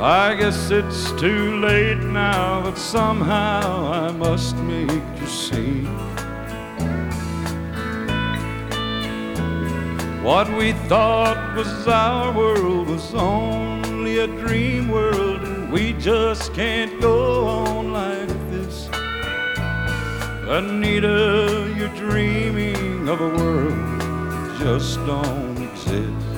I guess it's too late now, but somehow I must make you see. What we thought was our world was only a dream world, and we just can't go on like this. Anita, you're dreaming of a world that just don't exist.